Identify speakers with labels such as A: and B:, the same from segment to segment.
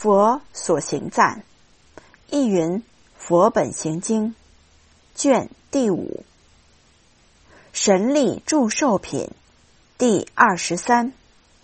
A: 佛所行赞，译云佛本行经卷第5，神力祝寿品第23。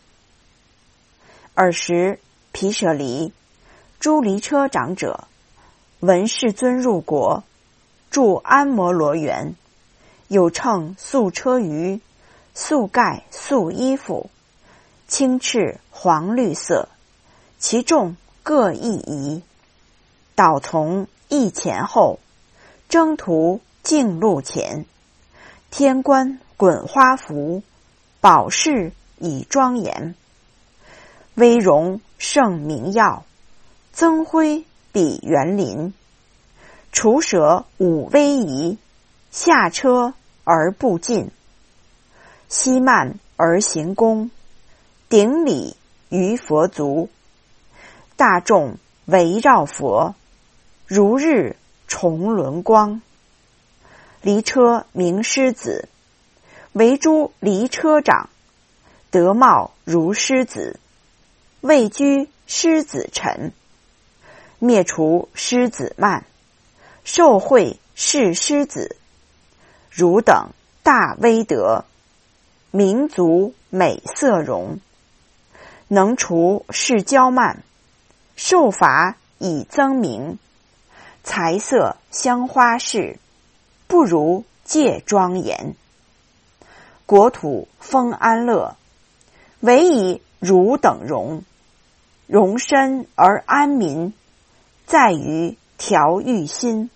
A: 尔时毗舍离诸离车长者闻世尊入国，住安摩罗园，有乘素车舆，素盖素衣服，青赤黄绿色，其众各异仪，导从一前后，征途径路前，天官滚花服，宝饰以庄严，威容胜名耀，增辉比园林，除舍五威仪，下车而步进，息慢而行恭，顶礼于佛足，大众围绕佛，如日重轮光。离车名狮子，为诸离车长，德貌如狮子，位居狮子臣，灭除狮子慢，受惠是狮子，汝等大威德，民族美色容，能除世骄慢，受罚以增名，财色香花饰，不如戒庄严。国土丰安乐，唯以汝等容，容身而安民，在于调御心，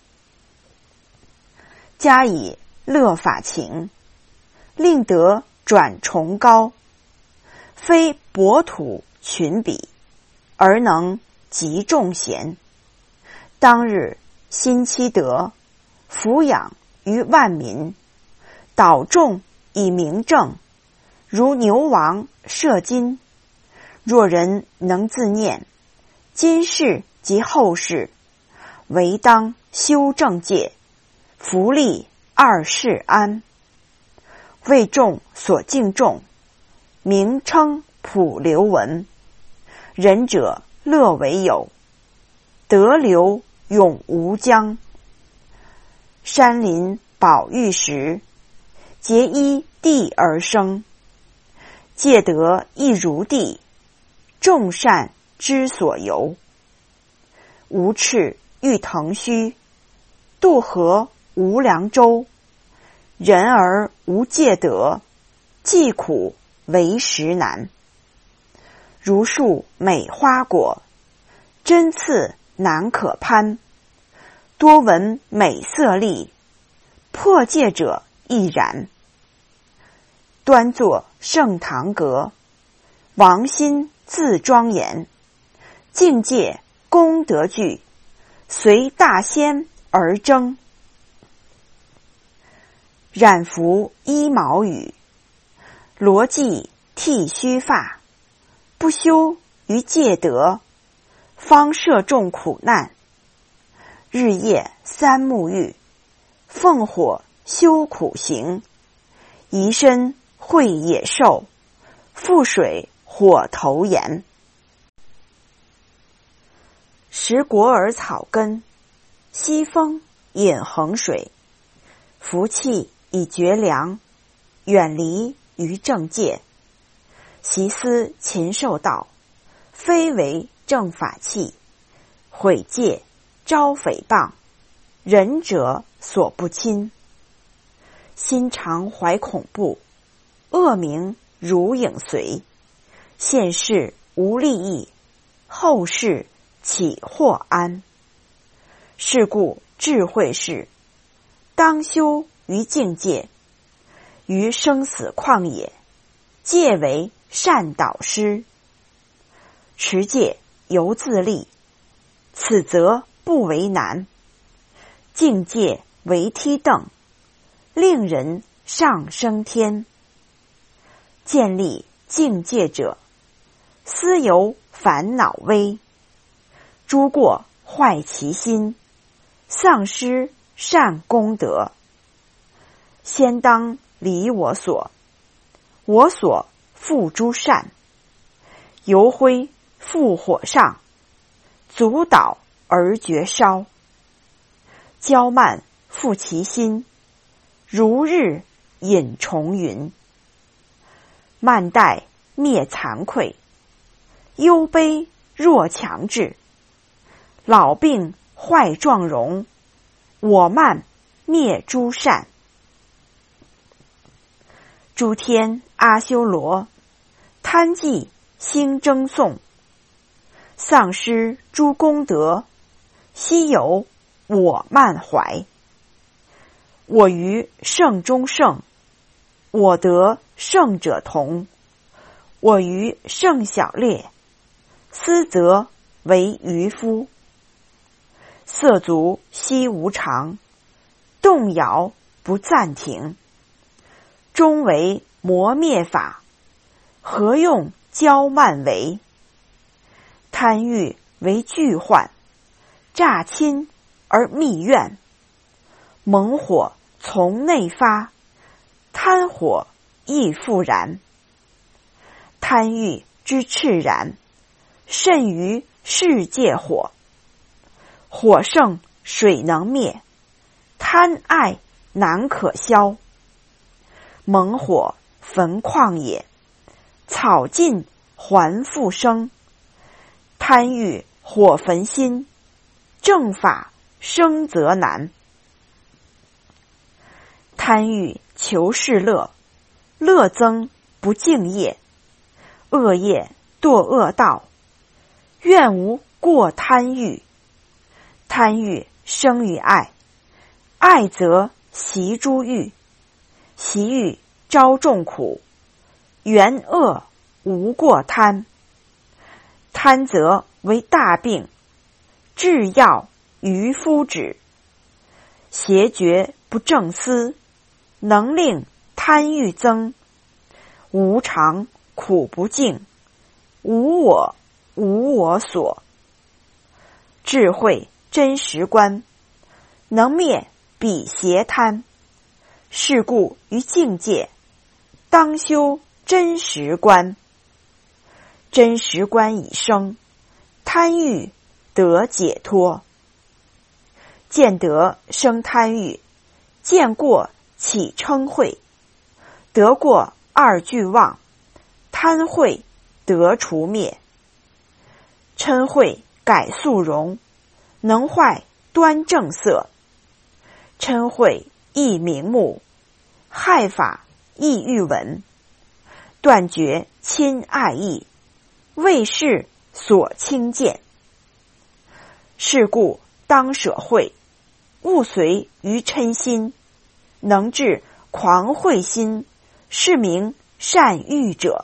A: 加以乐法情，令得转崇高，非薄土群比，而能集众贤。当日心期德，抚养于万民，导众以明正，如牛王摄金。若人能自念，今世及后世，唯当修正戒，福利二世安。为众所敬重，名称普流闻，仁者乐为有，德流永无疆。山林宝玉石，结依地而生，戒德亦如地，众善之所由。无赤欲腾虚，渡河无凉州，人而无戒德，济苦为时难。如树美花果，针刺难可攀，多闻美色丽，破戒者亦然。端坐圣堂阁，王心自庄严，境界功德具，随大仙而争。染服衣毛羽，罗髻剃须发，不修于戒德，方摄众苦难。日夜三沐浴，奉火修苦行，移身会野兽，覆水火头炎。食果尔草根，西风饮衡水，服气以绝粮，远离于正戒。习思禽兽道，非为正法器，毁戒招诽谤，仁者所不亲。心常怀恐怖，恶名如影随，现世无利益，后世岂获安？是故智慧是，当修于境界，于生死旷野，戒为善导师。持戒犹自立，此则不为难。境界为梯凳，令人上升天。建立境界者，思由烦恼微，诸过坏其心，丧失善功德。先当离我所，我所复诸善，油灰覆火上， 足蹈而绝烧。骄慢复其心，如日引重云。慢待灭惭愧，忧悲若强志。老病坏壮容，我慢灭诸善。诸天阿修罗，贪忌兴争讼。丧失诸功德，悉由我慢怀。我于圣中圣，我得圣者同。我于圣小列，斯则为渔夫。色足悉无常，动摇不暂停。终为磨灭法，何用骄慢为？贪欲为惧患，诈亲而密怨。猛火从内发，贪火亦复燃。贪欲之炽然，甚于世界火。火盛水能灭，贪爱难可消。猛火焚旷野，草尽还复生。贪欲火焚心，正法生则难。贪欲求是乐，乐增不敬业。恶业堕恶道，愿无过贪欲。贪欲生于爱，爱则习诸欲，习欲招众苦。缘恶无过贪，贪则为大病，治药渔夫止。邪觉不正思，能令贪欲增。无常苦不净，无我无我所。智慧真实观，能灭彼邪贪。是故于境界，当修真实观。真实观已生，贪欲得解脱。见得生贪欲，见过起嗔恚。得过二俱忘，贪恚得除灭。嗔恚改素容，能坏端正色。嗔恚亦明目，害法亦欲闻。断绝亲爱意，为是所轻贱。是故当舍恚，勿随于嗔心。能治狂恚心，是名善欲者。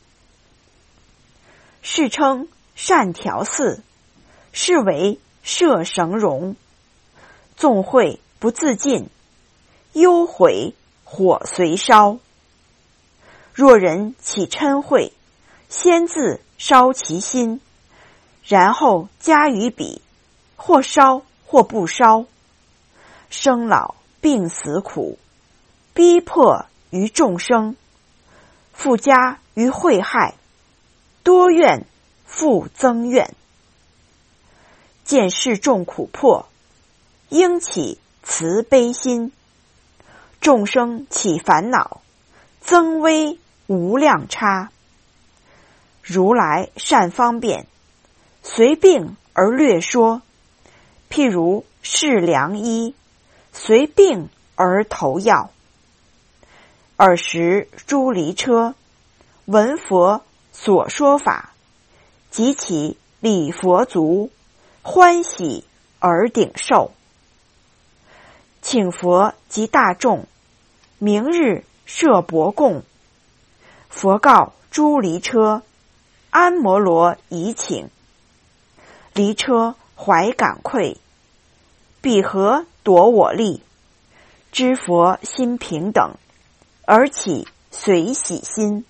A: 是称善调寺，是为摄绳容。纵恚不自尽，忧悔火随烧。若人起嗔恚，先自烧其心，然后加于彼，或烧或不烧。生老病死苦，逼迫于众生，复加于秽害，多怨复增怨。见世众苦迫，应起慈悲心。众生起烦恼，增危无量差。如来善方便，随病而略说。譬如试良医，随病而投药。尔时诸离车，闻佛所说法，即起礼佛足，欢喜而顶受。请佛及大众，明日设钵供。佛告诸离车，安摩罗已请。离车怀感愧，彼何夺我利？知佛心平等，而起随喜心。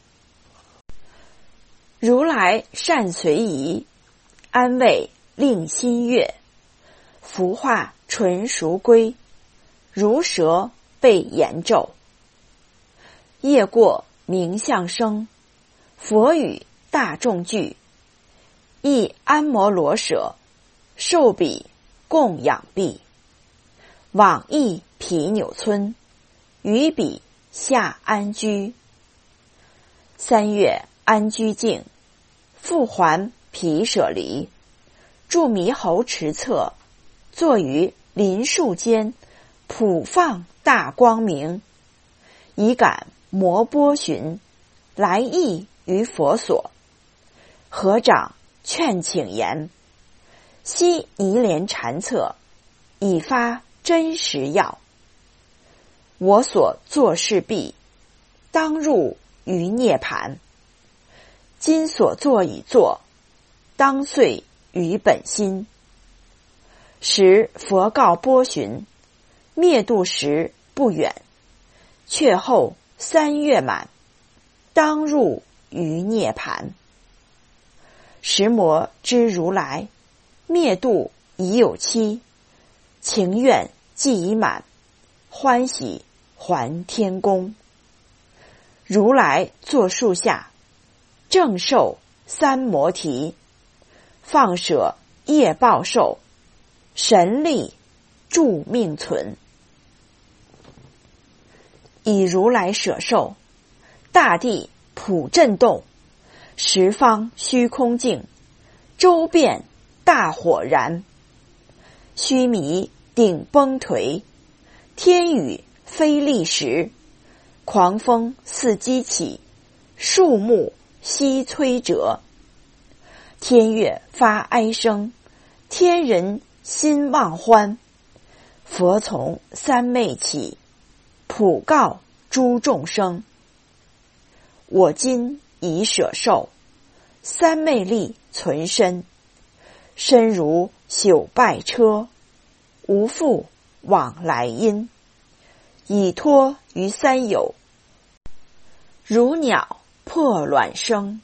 A: 如来善随宜，安慰令心悦。服化纯熟归，如蛇被言咒。业过名相生，佛语大众具。亦安摩罗舍， 受彼供养毕。往诣皮纽村，于彼下安居。3月安居境，复还皮舍离。住猕猴池侧，坐于林树间，普放大光明。以感摩波旬，来意于佛所。合掌劝请言：昔尼连禅策，已发真实要。我所作事毕，当入于涅盘。今所作已作，当遂于本心。时佛告波旬，灭度时不远，却后3月满，当入于涅盘。时摩知如来灭度已有期，情愿既已满，欢喜还天宫。如来坐树下，正受三摩提，放舍业报受，神力助命存。以如来舍受，大地普震动，十方虚空净，周遍大火燃。须弥顶崩颓，天雨非利时，狂风似激起，树木悉摧折。天乐发哀声，天人心忘欢。佛从三昧起，普告诸众生：我今已舍受，三昧力存身，身如朽败车，无复往来因。已脱于三有，如鸟破卵生。